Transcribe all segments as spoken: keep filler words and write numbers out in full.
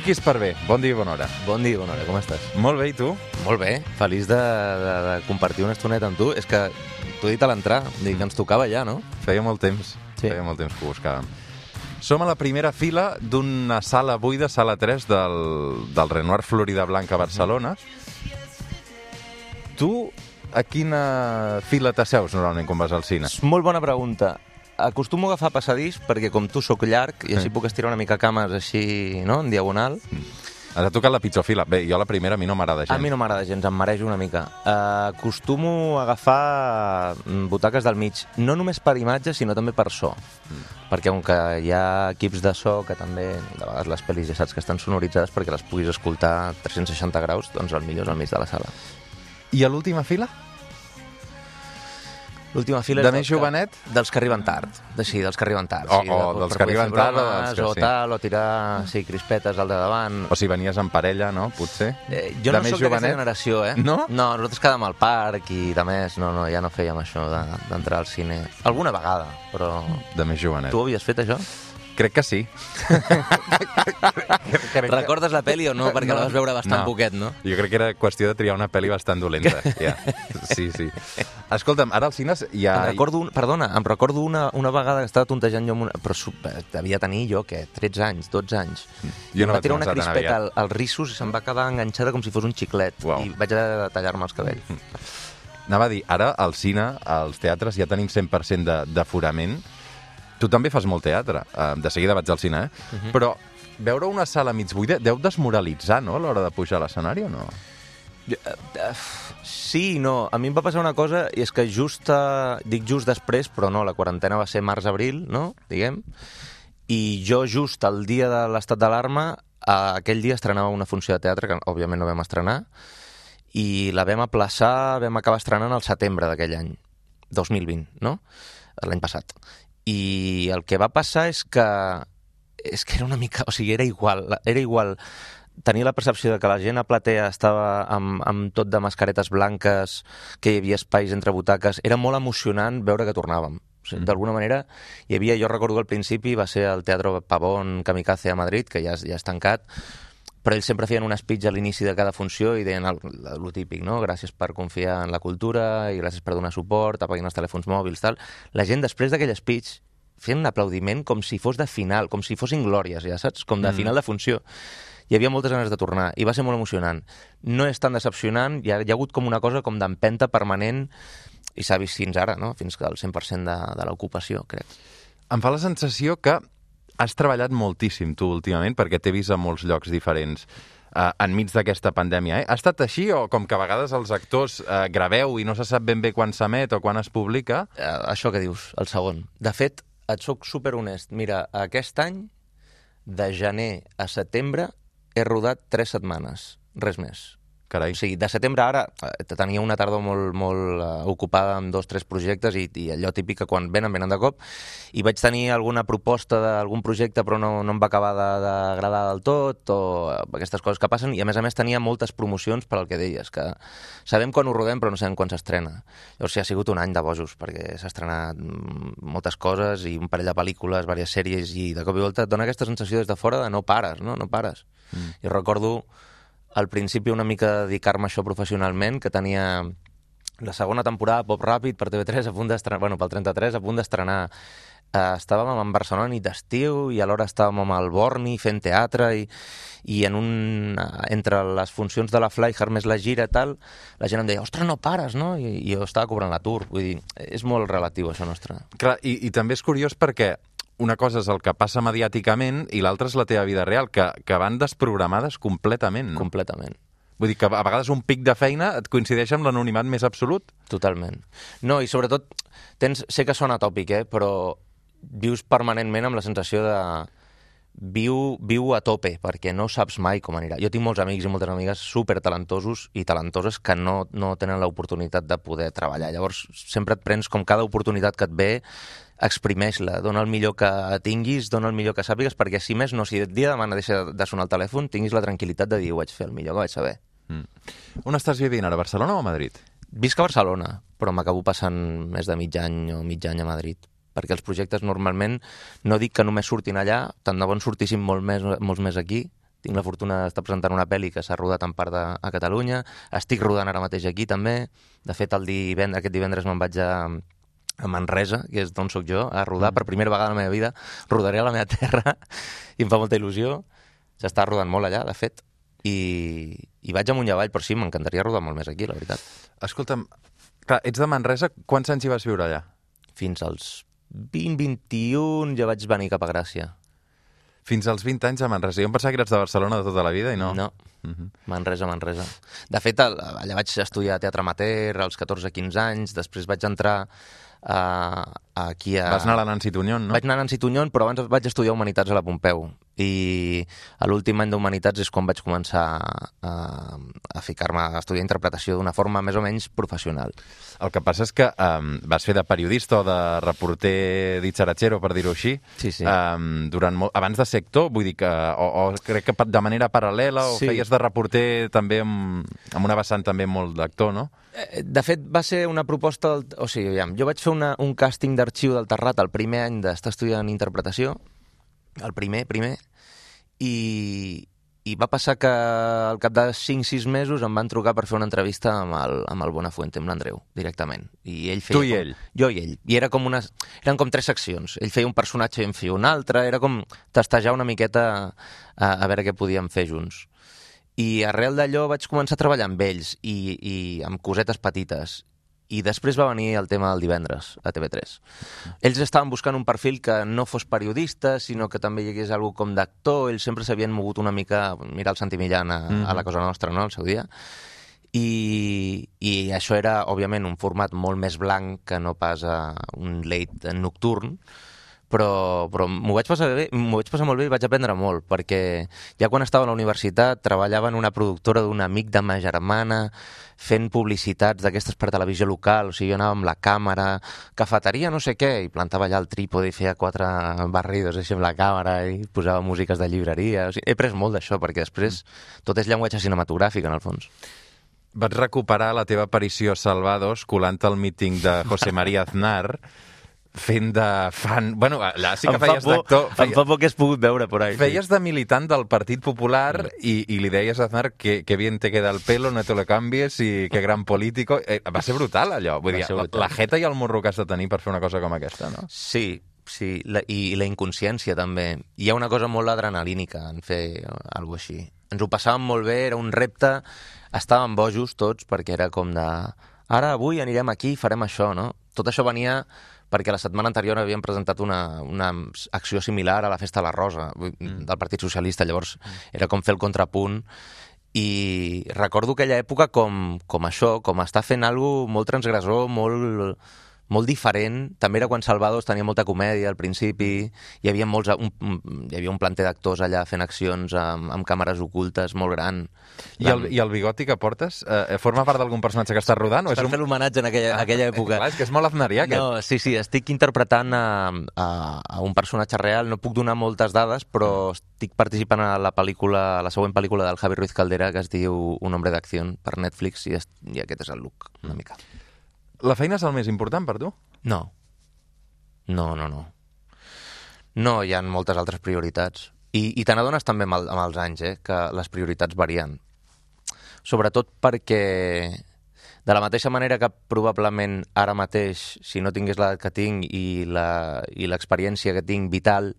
Quiqui Esparvé, bon dia i bona hora. Bon dia i bona hora, com estàs? Molt bé, i tu? Molt bé, feliç de, de, de compartir una estoneta amb tu. És que t'ho he dit a l'entrar, dic que ens tocava ja, no? Feia molt temps, Sí. feia molt temps que ho buscàvem. Som a la primera fila d'una sala buida, sala tres, del, del Renoir Florida Blanca a Barcelona. Tu a quina fila t'asseus normalment quan vas al cine? És molt bona pregunta. Acostumo a agafar passadís perquè com tu sóc llarg i així Sí. puc estirar una mica cames així, no?, en diagonal. Has tocat la pitjor fila. Bé, jo la primera a mi no m'agrada gens. A mi no m'agrada gens, em marejo una mica. Uh, acostumo a agafar mm, butaques del mig, no només per imatge, sinó també per so. Mm. Perquè com que hi ha equips de so que també, de vegades les pel·lis ja saps que estan sonoritzades perquè les puguis escoltar a tres-cents seixanta graus, doncs el millor és al mig de la sala. I a l'última fila? L'última fila De és més dels que- jovenet? Dels que arriben tard. De, sí, dels que arriben tard. O- sí, o de- dels per que poder arriben fer tard o bromes, dels que o sí. tal, o tirar, sí, crispetes al de davant. O si venies en parella, no? Potser? Eh, jo De no més sóc d'aquesta jovenet? generació, eh? No? No, nosaltres quedàvem al parc i de més, no, no, ja no fèiem això de- d'entrar al cine. Alguna vegada, però... De més jovenet. Tu ho havies fet, això? Crec que sí. Recordes la pel·li o no? Perquè la vas veure bastant poquet, no? Jo crec que era qüestió de triar una pel·li bastant dolenta. Ja. Sí, sí. Escolta'm, ara al cine hi ha... Em recordo, un, perdona, em recordo una, una vegada que estava tontejant jo amb una... Però su- eh, devia tenir jo, què, tretze anys, dotze anys. Jo no I em va vaig tirar una començar tan crispeta aviat. al, als rissos i se'm va quedar enganxada com si fos un xiclet. Uau. I vaig haver de tallar-me els cabells. Anava a dir, ara al cine, als teatres, ja tenim cent per cent de- d'aforament. Tu també fas molt teatre. Uh, de seguida vaig al cine, eh? Mhm. Però veure una sala mig buida deu desmoralitzar, no?, a l'hora de pujar a l'escenari, o no? Jo, eh, eh, Sí i no. A mi em va passar una cosa, i és que just, eh, dic just després, però no, la quarantena va ser març-abril, no?, diguem, i jo just el dia de l'estat d'alarma, eh, aquell dia estrenava una funció de teatre, que òbviament no vam estrenar, i la vam aplaçar, vam acabar estrenant al setembre d'aquell any, dos mil vint, no?, l'any passat. I el que va passar és que és que era una mica... O sigui, era igual, era igual tenia la percepció de que la gent a platea estava amb, amb tot de mascaretes blanques, que hi havia espais entre butaques. Era molt emocionant veure que tornàvem. O sigui, d'alguna manera, hi havia, jo recordo que al principi va ser el Teatro Pavón Kamikaze a Madrid, que ja, ja és tancat, però ells sempre feien un speech a l'inici de cada funció i deien el, el típic, no? Gràcies per confiar en la cultura i gràcies per donar suport, apaguin els telèfons mòbils, tal. La gent, després d'aquell speech, feien un aplaudiment com si fos de final, com si fossin glòries, ja saps? Com de Mm. final de funció. Hi havia moltes ganes de tornar i va ser molt emocionant. No és tan decepcionant, hi ha, hi ha hagut com una cosa com d'empenta permanent i s'ha vist fins ara, no? Fins que el cent per cent de, de l'ocupació, crec. Em fa la sensació que has treballat moltíssim tu últimament, perquè t'he vist a molts llocs diferents uh, enmig d'aquesta pandèmia. Eh? Ha estat així o com que a vegades els actors uh, graveu i no se sap ben bé quan s'emet o quan es publica? Uh, això que dius, el segon. De fet, et soc super honest. Mira, aquest any, de gener a setembre, he rodat tres setmanes, res més. Carai. O sigui, de setembre a ara eh, tenia una tardor molt, molt uh, ocupada amb dos o tres projectes i, i allò típic que quan venen, venen de cop. I vaig tenir alguna proposta d'algun projecte però no, no em va acabar de- d'agradar del tot, o uh, aquestes coses que passen. I a més a més tenia moltes promocions per al que deies, que sabem quan ho rodem però no sabem quan s'estrena. Llavors sí, ha sigut un any de bojos, perquè s'ha estrenat mm, moltes coses i un parell de pel·lícules, diverses sèries, i de cop i volta et dona aquesta sensació des de fora de no pares, no? No pares. Mm. I recordo al principi una mica dedicar-me a això professionalment, que tenia la segona temporada Pop Ràpid per T V tres a punt d'estrenar, bueno, pel trenta-tres a punt d'estrenar. Uh, estàvem en Barcelona nit d'estiu i alhora estàvem amb el Borni fent teatre i, i en un, uh, entre les funcions de la Flyhard més la gira i tal, la gent em deia, ostres, no pares, no? I, i jo estava cobrant l'atur. Vull dir, és molt relatiu això nostre. Clar, i, i també és curiós perquè una cosa és el que passa mediàticament i l'altra és la teva vida real, que, que van desprogramades completament, no? Completament. Vull dir que a vegades un pic de feina et coincideix amb l'anonimat més absolut. Totalment. No, i sobretot, tens, sé que sona tòpic, eh, però vius permanentment amb la sensació de viu, viu a tope, perquè no saps mai com anirà. Jo tinc molts amics i moltes amigues super talentosos i talentoses que no, no tenen l'oportunitat de poder treballar. Llavors, sempre et prens com cada oportunitat que et ve, exprimeix-la, dona el millor que tinguis, dona el millor que sàpigues, perquè si més no, si et dia demana deixa de sonar el telèfon, tinguis la tranquil·litat de dir, ho vaig fer el millor que vaig saber. Mm. On estàs vivint ara, Barcelona o a Madrid? Visc a Barcelona, però m'acabo passant més de mig any o mig any a Madrid, perquè els projectes normalment, no dic que només surtin allà, tant de bon sortissin molt més, molts més aquí, tinc la fortuna d'estar presentant una pel·li que s'ha rodat en part de, a Catalunya, estic rodant ara mateix aquí també, de fet el divendres, aquest divendres me'n vaig a, a Manresa, que és d'on soc jo, a rodar per primera vegada a la meva vida, rodaré a la meva terra i em fa molta il·lusió, s'està rodant molt allà, de fet, i, i vaig amunt i avall, però sí, m'encantaria rodar molt més aquí, la veritat. Escolta'm, clar, ets de Manresa, quants anys hi vas viure allà? Fins als vint, vint-i-un ja vaig venir cap a Gràcia. Fins als vint anys a Manresa. Jo em pensava que eres de Barcelona de tota la vida i no. No, uh-huh. Manresa, Manresa. De fet, allà vaig estudiar teatre amateur als catorze quinze anys, després vaig entrar uh, aquí a... Vas anar a la Nancy Tuñón, no? Vaig anar a Nancy Tuñón, però abans vaig estudiar Humanitats a la Pompeu. I a l'últim any d'Humanitats és quan vaig començar a, a ficar-me a estudiar interpretació d'una forma més o menys professional. El que passa és que um, vas fer de periodista o de reporter ditxaratxero, per dir-ho així, sí, sí. Um, durant molt, abans de ser actor, vull dir que, o, o crec que de manera paral·lela, o sí. feies de reporter també amb, amb una vessant també molt d'actor, no? De fet, va ser una proposta... Del, o sigui, aviam, jo vaig fer una, un càsting d'arxiu del Terrat el primer any d'estar estudiant interpretació, el primer, primer, i, i va passar que al cap de cinc sis mesos em van trucar per fer una entrevista amb el, amb el Buenafuente, amb l'Andreu, directament. I ell feia tu i com, ell? Jo i ell. I era com unes, eren com tres seccions. Ell feia un personatge i en feia un altre. Era com testejar una miqueta a, a veure què podíem fer junts. I arrel d'allò vaig començar a treballar amb ells i, i amb cosetes petites. I després va venir el tema del divendres a T V tres. Ells estaven buscant un perfil que no fos periodista, sinó que també hi hagués alguna com d'actor. Ells sempre s'havien mogut una mica, mira el Santi Millán a, mm-hmm. a La Cosa Nostra, no?, al seu dia. I, I això era, òbviament, un format molt més blanc que no pas a un late nocturn, però, però m'ho vaig passar bé, m'ho vaig passar molt bé i vaig aprendre molt, perquè ja quan estava a la universitat treballava en una productora d'un amic de ma germana, fent publicitats d'aquestes per televisió local, o sigui, jo anava amb la càmera, cafeteria no sé què, i plantava allà el trípode i feia quatre barridos així amb la càmera i posava músiques de llibreria. O sigui, he après molt d'això, perquè després tot és llenguatge cinematogràfic, en el fons. Vaig recuperar la teva aparició a Salvados colant el míting de José María Aznar, fent de fan... Bueno, allà sí que em feies d'actor. Feia... Em fa por que has pogut veure por ahí. Feies sí. de militant del Partit Popular mm. i, i li deies a Aznar que, que bien te queda el pelo, no te lo cambies i que gran político. Eh, va ser brutal, allò. Vull dir, la, la jeta i el morro que has de tenir per fer una cosa com aquesta, no? Sí, sí, la, i la inconsciència també. Hi ha una cosa molt adrenalínica en fer alguna cosa així. Ens ho passàvem molt bé, era un repte, estàvem bojos tots, perquè era com de... Ara, avui anirem aquí i farem això, no? Tot això venia perquè la setmana anterior havíem presentat una, una acció similar a la Festa de la Rosa mm. del Partit Socialista, llavors mm. era com fer el contrapunt, i recordo aquella època com, com això, com estar fent alguna cosa molt transgressor, molt, molt diferent. També era quan Salvados tenia molta comèdia al principi, hi havia, molts, un, hi havia un planter d'actors allà fent accions amb, amb càmeres ocultes molt gran. I el, I el bigoti que portes eh, forma part d'algun personatge que estàs rodant? O és per un... fer l'homenatge en aquella, ah, aquella època. Clar, és que és molt aznarià, aquest. No, sí, sí, estic interpretant a, a, a un personatge real, no puc donar moltes dades, però estic participant a la pel·lícula, a la següent pel·lícula del Javi Ruiz Caldera, que es diu Un hombre d'acció, per Netflix, i, es, i aquest és el look, una mica. La feina és el més important per tu? No. No, no, no. No, hi ha moltes altres prioritats. I, i te n'adones també amb, el, amb els anys, eh, que les prioritats varien. Sobretot perquè, de la mateixa manera que probablement ara mateix, si no tingués l'edat que tinc i l'experiència que tinc vital,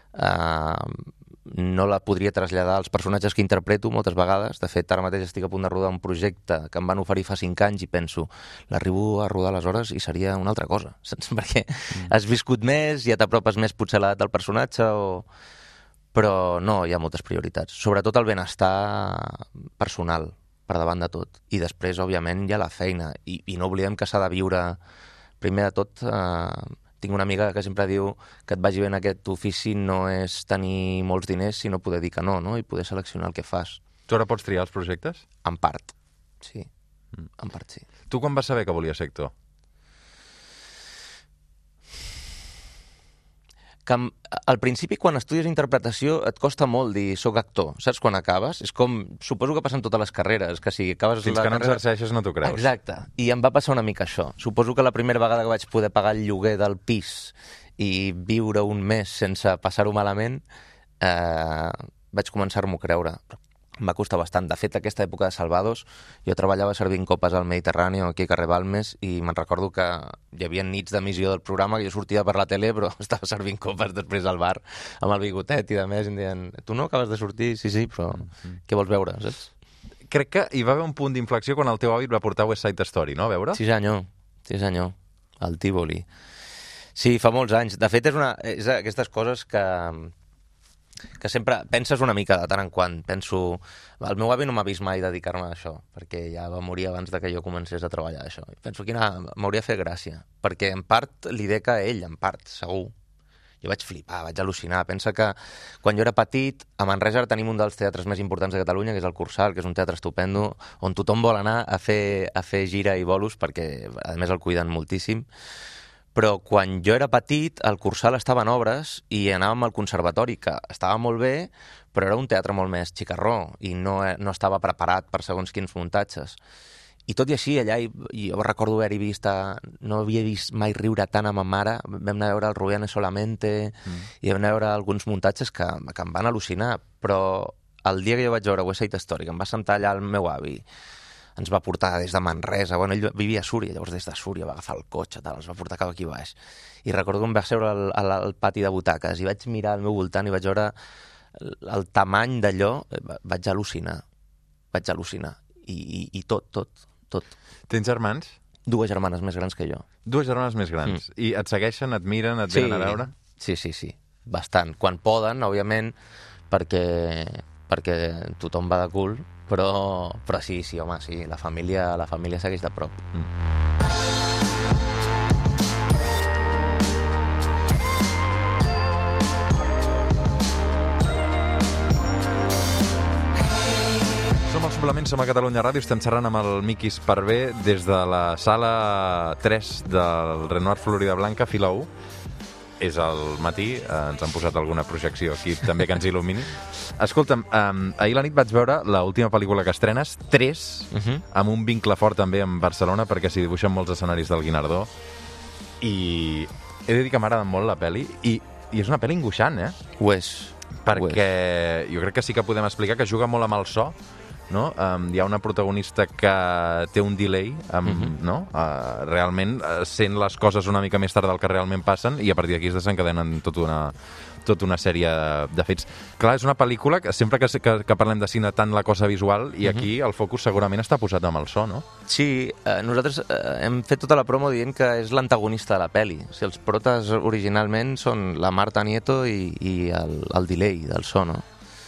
eh, no la podria traslladar als personatges que interpreto moltes vegades. De fet, ara mateix estic a punt de rodar un projecte que em van oferir fa cinc anys i penso, l'arribo a rodar aleshores i seria una altra cosa, saps? Perquè mm. has viscut més, ja t'apropes més potser a l'edat del personatge, o... però no, hi ha moltes prioritats. Sobretot el benestar personal, per davant de tot. I després, òbviament, hi ha la feina. I, i no oblidem que s'ha de viure, primer de tot... Eh, tinc una amiga que sempre diu que et vagi bé en aquest ofici no és tenir molts diners, sinó poder dir que no, no? I poder seleccionar el que fas. Tu ara pots triar els projectes? En part, sí. Mm. En part, sí. Tu quan vas saber que volies ser actor? Que al principi, quan estudies interpretació, et costa molt dir soc actor. Saps quan acabes? És com, suposo que passen totes les carreres, que si acabes Fins la que no carrera... exerceixes no t'ho creus. Exacte. I em va passar una mica això. Suposo que la primera vegada que vaig poder pagar el lloguer del pis i viure un mes sense passar-ho malament, eh, vaig començar-m'ho a creure. Em va costar bastant. De fet, aquesta època de Salvados, jo treballava servint copes al Mediterrani, aquí a carrer Balmes, i me'n recordo que hi havia nits d'emissió del programa que jo sortia per la tele, però estava servint copes després al bar, amb el bigotet i de més, i em deien, tu no acabes de sortir? Sí, sí, però mm-hmm. què vols veure, saps? Crec que hi va haver un punt d'inflexió quan el teu avi et va portar West Side Story, no, a veure? Sí, senyor. Sí, senyor. El Tívoli. Sí, fa molts anys. De fet, és una és aquestes coses que que sempre penses una mica de tant en quant. Penso, el meu avi no m'ha vist mai dedicar-me a això, perquè ja va morir abans de que jo comencés a treballar això. I penso, quina, m'hauria fet gràcia, perquè en part li dec a ell, en part, segur. Jo vaig flipar, vaig al·lucinar. Pensa que quan jo era petit, a Manresa tenim un dels teatres més importants de Catalunya, que és el Cursal, que és un teatre estupendo, on tothom vol anar a fer, a fer gira i bolos, perquè a més el cuiden moltíssim. Però quan jo era petit, el Cursal estava en obres i anàvem al conservatori, que estava molt bé, però era un teatre molt més xicarró i no, no estava preparat per segons quins muntatges. I tot i així, allà, jo recordo haver-hi vist, no havia vist mai riure tant amb ma mare, vam anar a veure el Rubiane Solamente, mm. i vam anar a veure alguns muntatges que, que em van al·lucinar, però el dia que jo vaig veure West Side Story, que em va sentar allà el meu avi, ens va portar des de Manresa, bueno, ell vivia a Súria, llavors des de Súria va agafar el cotxe, tal, ens va portar cap aquí baix. I recordo que em va seure al, al, al pati de butaques i vaig mirar al meu voltant i vaig veure el, el tamany d'allò, vaig al·lucinar, vaig al·lucinar. I, i, i tot, tot, tot. Tens germans? Dues germanes més grans que jo. Dues germanes més grans. Mm. I et segueixen, et miren, et sí, venen a veure? Sí, sí, sí, bastant. Quan poden, òbviament, perquè, perquè tothom va de cul, però, però sí, sí, home, sí, la família, la família segueix de prop. Mm. Suplements, som a Catalunya Ràdio, estem xerrant amb el Miqui Esparvé des de la sala tres del Renoir Florida Blanca, fila u. És el matí, eh, ens han posat alguna projecció aquí també que ens il·lumini. Escolta'm, eh, ahir la nit vaig veure l'última pel·lícula que estrenes, tres, uh-huh. amb un vincle fort també amb Barcelona, perquè s'hi dibuixen molts escenaris del Guinardó, i he de dir que m'agrada molt la pel·li, i, i és una pel·li angoixant, eh? Ho és. Perquè jo crec que sí que podem explicar que juga molt amb el so, no? Um, hi ha una protagonista que té un delay, um, mm-hmm. no? Uh, realment uh, sent les coses una mica més tard del que realment passen, i a partir d'aquí es desencadenen tota una, tota una sèrie de fets. Clar, és una pel·lícula que sempre que, que, que parlem de cine tant la cosa visual, i aquí mm-hmm. el focus segurament està posat amb el so, no? Sí, eh, nosaltres eh, hem fet tota la promo dient que és l'antagonista de la pel·li. O sigui, els protes originalment són la Marta Nieto i, i el, el delay del so, no?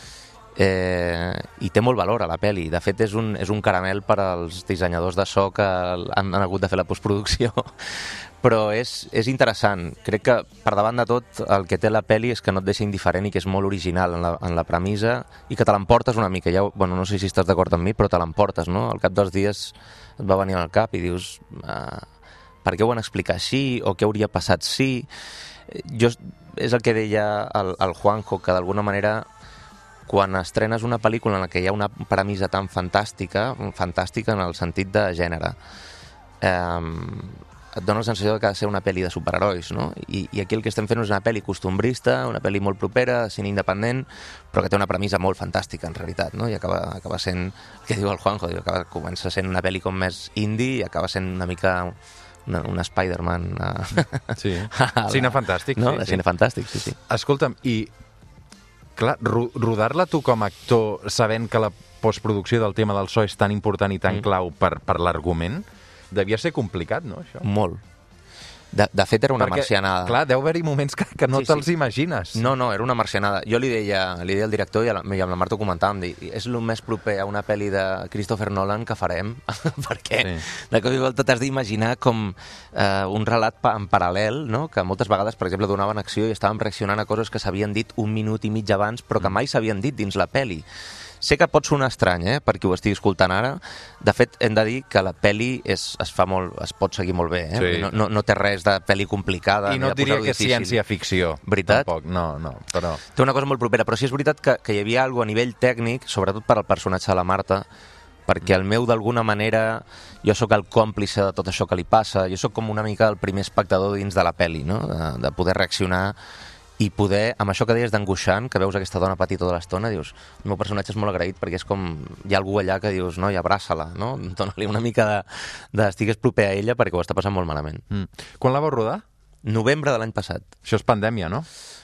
Eh, i té molt valor a la pel·li. De fet, és un, és un caramel per als dissenyadors de so que han, han hagut de fer la postproducció. Però és, és interessant. Crec que, per davant de tot, el que té la pel·li és que no et deixa indiferent i que és molt original en la, en la premissa i que te l'emportes una mica. Ja, bueno, no sé si estàs d'acord amb mi, però te l'emportes, no? Al cap dels dies et va venir al cap i dius uh, per què ho van explicar així o què hauria passat si... Jo, és el que deia el, el Juanjo, que d'alguna manera... quan estrenes una pel·lícula en la que hi ha una premissa tan fantàstica, fantàstica en el sentit de gènere, eh, et dona la sensació que ha de ser una pel·li de superherois, no? I, i aquí el que estem fent és una pel·li costumbrista, una pel·li molt propera, de cine independent, però que té una premissa molt fantàstica, en realitat, no? I acaba, acaba sent, el que diu el Juanjo, diu, acaba, comença sent una pel·li com més indie i acaba sent una mica... Una, una Spider-Man... Uh, sí, cine fantàstic. No? Sí, de sí. cine fantàstic, sí, sí. Escolta'm, i clar, rodar-la tu com a actor sabent que la postproducció del tema del so és tan important i tan mm. clau per, per l'argument, devia ser complicat, no, això? Molt. De, de fet, era una Perquè, marcianada. Clar, deu haver-hi moments que, que no sí, te'ls sí. imagines. No, no, era una marcianada. Jo li deia, li deia al director i, a la, i amb la Marta ho comentàvem, dir, és el més proper a una pel·li de Christopher Nolan que farem, perquè sí. de cop i volta t'has d'imaginar com eh, un relat pa, en paral·lel, no? Que moltes vegades, per exemple, donaven acció i estàvem reaccionant a coses que s'havien dit un minut i mig abans, però que mai s'havien dit dins la pel·li. Sé que pot sonar estrany, eh, perquè ho estigui escoltant ara. De fet, hem de dir que la pel·li és, es fa molt, es pot seguir molt bé, eh? Sí. No, no, no té res de pel·li complicada. I no et diria que és ciència-ficció. Veritat? Tampoc, no, no, però... Té una cosa molt propera, però sí és veritat que, que hi havia alguna a nivell tècnic, sobretot per al personatge de la Marta, perquè el meu, d'alguna manera, jo sóc el còmplice de tot això que li passa, jo sóc com una mica el primer espectador dins de la pel·li, no? De, de poder reaccionar i poder, amb això que deies d'angoixant, que veus aquesta dona patir tota l'estona, dius, el meu personatge és molt agraït perquè és com, hi ha algú allà que dius, no, i abraça-la, no? Dóna-li una mica de, de estigues proper a ella perquè ho està passant molt malament. Mm. Quan la vau rodar? Novembre de l'any passat. Això és pandèmia, no?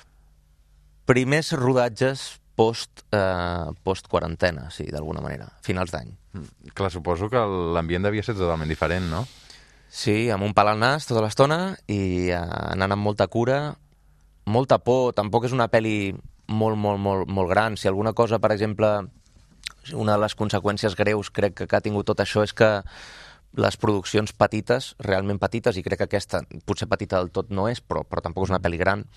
Primers rodatges post, eh, post-quarantena, sí, d'alguna manera, finals d'any. Mm. Clar, suposo que l'ambient devia ser totalment diferent, no? Sí, amb un pal al nas tota l'estona i eh, anant amb molta cura, molta por, tampoc és una pel·li molt, molt, molt, molt gran. Si alguna cosa, per exemple, una de les conseqüències greus crec que, que ha tingut tot això és que les produccions petites, realment petites, i crec que aquesta potser petita del tot no és, però, però tampoc és una pel·li gran,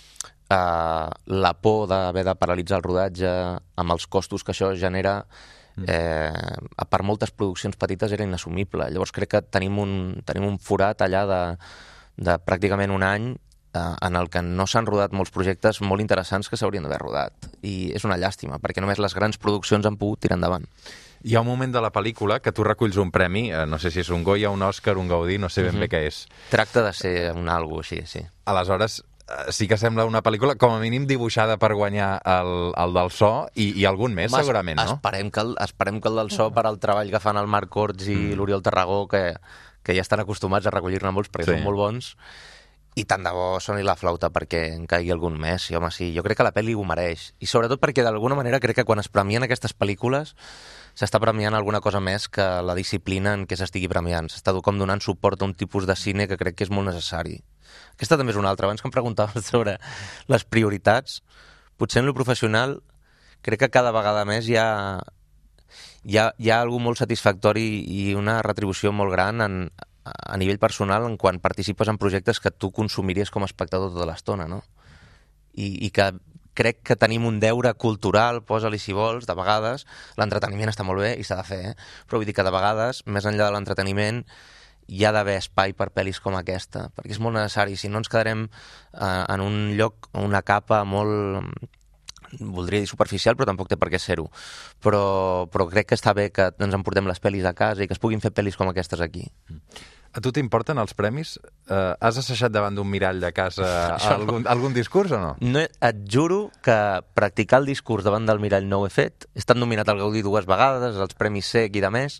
eh, la por d'haver de paralitzar el rodatge amb els costos que això genera, eh, per moltes produccions petites era inassumible. Llavors crec que tenim un, tenim un forat allà de, de pràcticament un any en el que no s'han rodat molts projectes molt interessants que s'haurien d'haver rodat. I és una llàstima, perquè només les grans produccions han pogut tirar endavant. Hi ha un moment de la pel·lícula que tu reculls un premi, eh, no sé si és un Goya, un Òscar, un Gaudí, no sé ben Mhm. bé què és. Tracta de ser un algo així, sí. Aleshores, eh, sí que sembla una pel·lícula, com a mínim, dibuixada per guanyar el, el del so i, i algun més, Home, segurament, no? Esperem que, el, esperem que el del so, per al treball que fan el Marc Corts i mm. l'Oriol Tarragó, que, que ja estan acostumats a recollir-ne molts perquè Sí. són molt bons, i tant de bo soni la flauta perquè en caigui algun més. I, home, sí, jo crec que la pel·li ho mereix. I sobretot perquè, d'alguna manera, crec que quan es premien aquestes pel·lícules s'està premiant alguna cosa més que la disciplina en què s'estigui premiant. S'està com donant suport a un tipus de cine que crec que és molt necessari. Aquesta també és una altra. Abans que em preguntaves sobre les prioritats, potser en lo professional crec que cada vegada més hi ha, hi ha, hi ha alguna molt satisfactori i una retribució molt gran en, a nivell personal en quan participes en projectes que tu consumiries com a espectador tota l'estona, no? I, i que crec que tenim un deure cultural, posa-li si vols, de vegades, l'entreteniment està molt bé i s'ha de fer, eh? Però vull dir que de vegades, més enllà de l'entreteniment, hi ha d'haver espai per pel·lis com aquesta, perquè és molt necessari, si no ens quedarem eh, en un lloc, una capa molt, voldria dir superficial, però tampoc té per què ser-ho, però, però crec que està bé que ens emportem les pel·lis a casa i que es puguin fer pel·lis com aquestes aquí. A tu t'importen els premis? Uh, has assajat davant d'un mirall de casa algun, algun discurs o no? No, et juro que practicar el discurs davant del mirall no ho he fet. He estat nominat al Gaudí dues vegades, als Premis S E C i de més.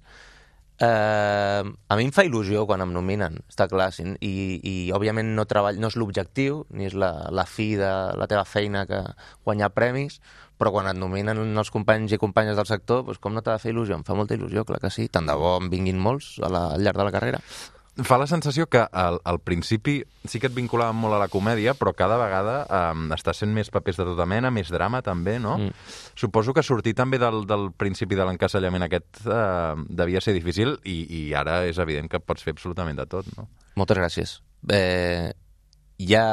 Uh, a mi em fa il·lusió quan em nominen, està clar, sí, i, i òbviament no, treball, no és l'objectiu, ni és la, la fi de la teva feina que guanyar premis, però quan et nominen els companys i companyes del sector, doncs com no t'ha de fer il·lusió? Em fa molta il·lusió, clar que sí, tant de bo en vinguin molts a la, al llarg de la carrera. Fa la sensació que al, al principi sí que et vinculàvem molt a la comèdia, però cada vegada um, està sent més papers de tota mena, més drama també, no? Mm. Suposo que sortir també del, del principi de l'encasellament aquest uh, devia ser difícil i, i ara és evident que pots fer absolutament de tot, no? Moltes gràcies. Eh, ja...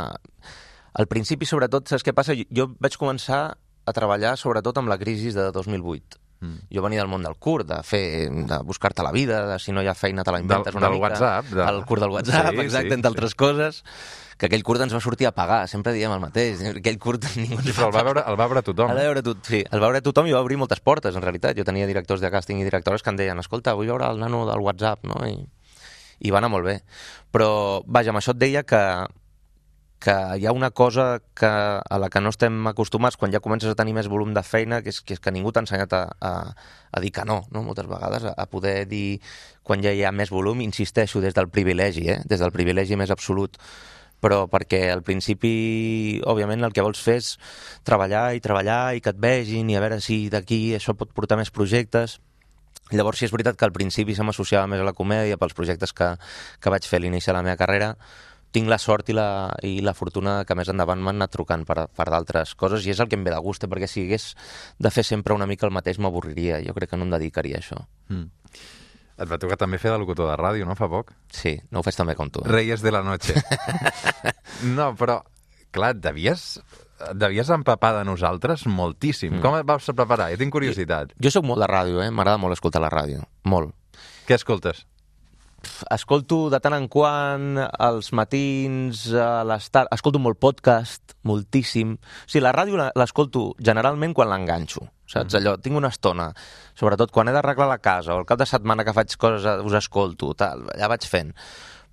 Al principi, sobretot, saps què passa? Jo vaig començar a treballar sobretot amb la crisi de dos mil vuit. Mm. Jo venia del món del curt, de fer, de buscar-te la vida, de si no hi ha feina te la inventes del, una del mica. WhatsApp. De... El curt del WhatsApp, sí, exacte, sí, entre sí. altres coses, que aquell curt ens va sortir a pagar, sempre diem el mateix, aquell curt ningú ens Sí, però el va veure, el va veure tothom. El va veure, tot, sí, el va veure tothom i va obrir moltes portes, en realitat. Jo tenia directors de càsting i directores que em deien, escolta, vull veure el nano del WhatsApp, no? I, i va anar molt bé. Però, vaja, amb això et deia que que hi ha una cosa que, a la que no estem acostumats quan ja comences a tenir més volum de feina, que és que, és que ningú t'ha ensenyat a, a, a dir que no, no, moltes vegades, a, a poder dir quan ja hi ha més volum, insisteixo, des del privilegi, eh? Des del privilegi més absolut, però perquè al principi, òbviament, el que vols fer és treballar i treballar i que et vegin i a veure si d'aquí això pot portar més projectes. Llavors sí és veritat que al principi se m'associava més a la comèdia pels projectes que, que vaig fer a l'inici de la meva carrera. Tinc la sort i la, i la fortuna que més endavant m'han anat trucant per, per d'altres coses i és el que em ve de gust, perquè si hagués de fer sempre una mica el mateix m'avorriria. Jo crec que no em dedicaria a això. Mm. Et va tocar també fer de locutor de ràdio, no? Fa poc? Sí, no ho faig també com tu. Eh? Reyes de la noche. No, però, clar, devies, devies empapar de nosaltres moltíssim. Mm. Com et vas preparar? Jo tinc curiositat. Jo, jo soc molt de ràdio, eh? M'agrada molt escoltar la ràdio. Molt. Què escoltes? Escolto de tant en quant als matins, a les tardes, escolto molt podcast, moltíssim. O sigui, la ràdio l'escolto generalment quan l'enganxo, saps? Allò, tinc una estona, sobretot quan he d'arreglar la casa o el cap de setmana que faig coses, us escolto, tal, allà vaig fent.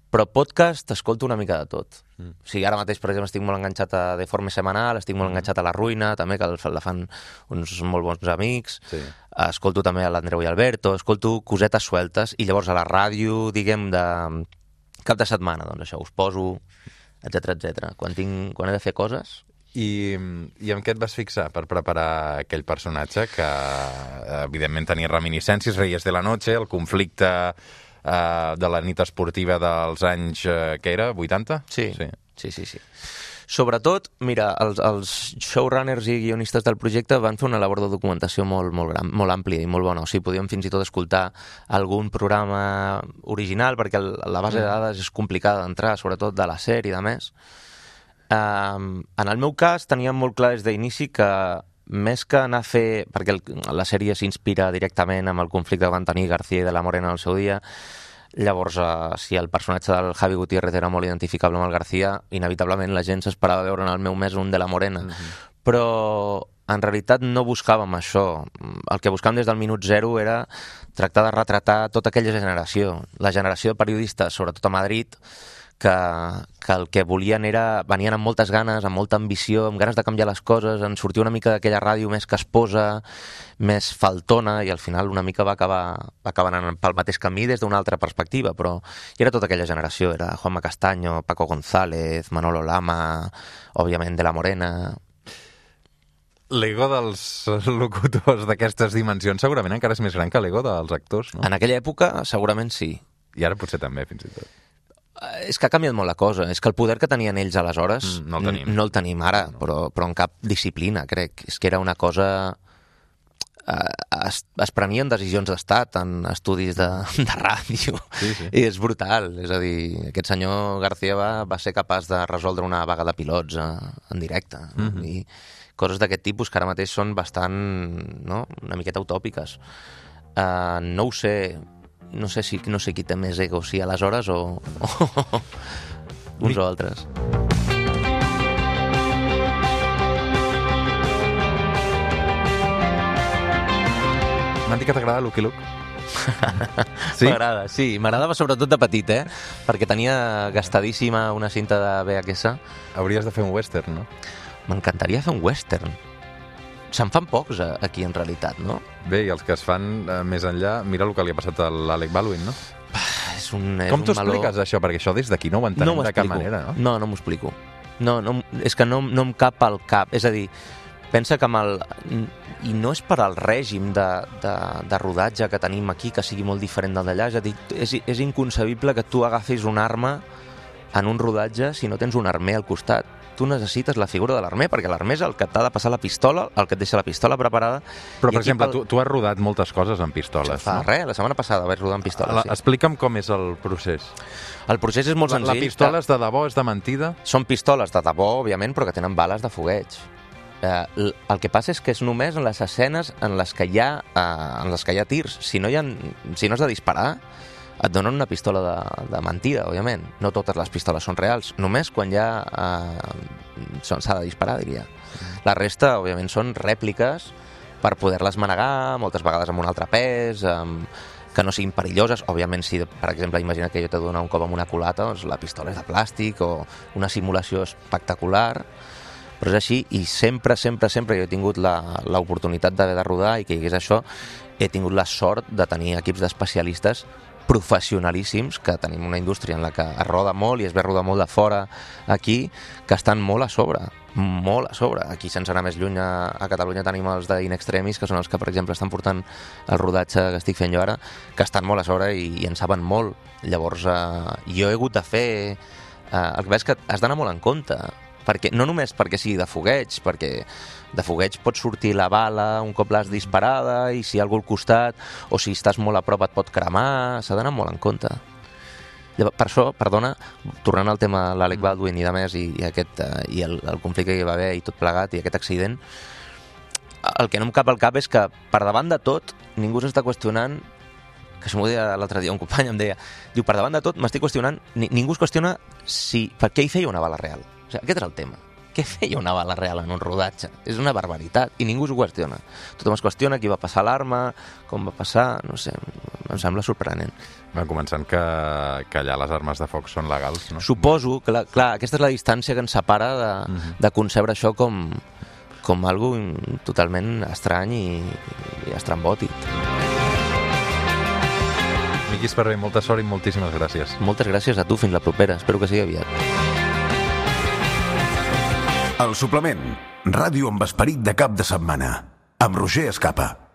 Però podcast escolto una mica de tot. Mm. O sigui, ara mateix, per exemple, estic molt enganxat a Deforme Semanal, estic molt enganxat a La Ruïna, també, que la fan uns molt bons amics. Sí. Escolto també a l'Andreu i Alberto, escolto cosetes sueltes, i llavors a la ràdio, diguem, de cap de setmana, doncs això, us poso, etcètera, etcètera. Quan, tinc, quan he de fer coses... I, I en què et vas fixar per preparar aquell personatge que, evidentment, tenia reminiscències, Reyes de la Noche, el conflicte eh, de la nit esportiva dels anys, eh, què era, vuitanta? Sí, sí, sí, sí. sí. Sobretot, mira, els, els showrunners i guionistes del projecte van fer una labor de documentació molt, molt, gran, molt àmplia i molt bona. O sigui, podíem fins i tot escoltar algun programa original, perquè la base de dades és complicada d'entrar, sobretot de la sèrie i de més. Um, en el meu cas teníem molt clar des d'inici que més que anar a fer, perquè el, la sèrie s'inspira directament amb el conflicte que van tenir García i de la Morena al seu dia, llavors uh, si el personatge del Javi Gutiérrez era molt identificable amb el García, inevitablement la gent s'esperava veure en el meu mes un de la Morena. Mm-hmm. Però en realitat no buscàvem això. El que buscàvem des del minut zero era tractar de retratar tota aquella generació, la generació de periodistes, sobretot a Madrid, que, que el que volien era... venien amb moltes ganes, amb molta ambició, amb ganes de canviar les coses, en sortir una mica d'aquella ràdio més casposa, més faltona, i al final una mica va acabar, va acabar anant pel mateix camí des d'una altra perspectiva, però era tota aquella generació, era Juanma Castaño, Paco González, Manolo Lama, òbviament de la Morena... L'ego dels locutors d'aquestes dimensions segurament encara és més gran que l'ego dels actors, no? En aquella època segurament sí. I ara potser també, fins i tot. És que ha canviat molt la cosa. És que el poder que tenien ells aleshores mm, no, el tenim. no el tenim ara, no. però, però en cap disciplina, crec. És que era una cosa... Es, es prenien decisions d'estat en estudis de, de ràdio. Sí, sí. I és brutal. És a dir, aquest senyor García va, va ser capaç de resoldre una vaga de pilots a, en directe. Mm-hmm. I coses d'aquest tipus que ara mateix són bastant, no?, una miqueta utòpiques. Uh, no ho sé... No sé si no sé qui té més ego, si aleshores o, o, o uns o altres. M'han dit que t'agrada Lucky Luke. Sí? M'agrada, sí. M'agradava sobretot de petit, eh? Perquè tenia gastadíssima una cinta de V H S. Hauries de fer un western, no? M'encantaria fer un western. Se'n fan pocs aquí, en realitat, no? Bé, i els que es fan eh, més enllà, mira el que li ha passat a l'Alec Baldwin, no? És un, és Com t'ho un meló... expliques, això? Perquè això des d'aquí no ho entenem no de cap manera, no? No, no m'ho explico. No, no, és que no, no em cap al cap. És a dir, pensa que amb el... I no és per al règim de, de, de rodatge que tenim aquí, que sigui molt diferent del d'allà. És a dir, és, és inconcebible que tu agafis una arma en un rodatge si no tens un armer al costat. Tu necessites la figura de l'armer, perquè l'armer és el que t'ha de passar la pistola, el que et deixa la pistola preparada. Però, per exemple, pel... tu, tu has rodat moltes coses amb pistoles, fa no? res, la setmana passada vaig rodar amb pistoles, la, sí. Explica'm com és el procés. El procés és molt la, senzill. La pistola és de debò, és de mentida? Són pistoles de debò, òbviament, però que tenen bales de fogueig. Eh, el que passa és que és només en les escenes en les que hi ha, eh, en les que hi ha tirs. Si no, hi ha, si no has de disparar, et donen una pistola de, de mentida, òbviament. No totes les pistoles són reals. Només quan ja eh, s'ha de disparar, diria. La resta, òbviament, són rèpliques per poder-les manegar, moltes vegades amb un altre pes, amb, que no siguin perilloses. Òbviament, si, per exemple, imagina que jo t'he donat un cop amb una culata, doncs la pistola és de plàstic o una simulació espectacular. Però és així, i sempre, sempre, sempre jo he tingut l'oportunitat d'haver de rodar i que hi hagués això, he tingut la sort de tenir equips d'especialistes professionalíssims, que tenim una indústria en la que es roda molt i es ve a rodar molt de fora aquí, que estan molt a sobre, molt a sobre. Aquí, sense anar més lluny, a, a Catalunya tenim els d'In Extremis, que són els que, per exemple, estan portant el rodatge que estic fent jo ara, que estan molt a sobre i, i en saben molt. Llavors, eh, jo he hagut de fer... Eh, el que veig que has d'anar molt en compte, perquè, no només perquè sigui de fogueig, perquè de fogueig pot sortir la bala un cop l'has disparada i si hi ha algú al costat o si estàs molt a prop et pot cremar, s'ha d'anar molt en compte. Per això, perdona, tornant al tema de l'Alec Baldwin i de més i, i, aquest, uh, i el, el conflicte que hi va haver i tot plegat i aquest accident, el que no em cap al cap és que per davant de tot ningú s'està qüestionant, que això m'ho deia l'altre dia un company, em deia, diu, per davant de tot m'estic qüestionant, ni, ningú es qüestiona si, per què hi feia una bala real. O sigui, aquest era el tema. què feia una bala real en un rodatge? És una barbaritat, i ningú s'ho qüestiona. Tothom es qüestiona qui va passar l'arma, com va passar, no sé, em sembla sorprenent. Va, començant que, que allà les armes de foc són legals, no? Suposo que, la, clar, aquesta és la distància que ens separa de, Mhm. de concebre això com, com algo totalment estrany i, i estrambòtic. Miqui Esparvé, molta sort i moltíssimes gràcies. Moltes gràcies a tu, fins la propera. Espero que sigui aviat. El suplement, ràdio amb esperit de cap de setmana, amb Roger Escapa.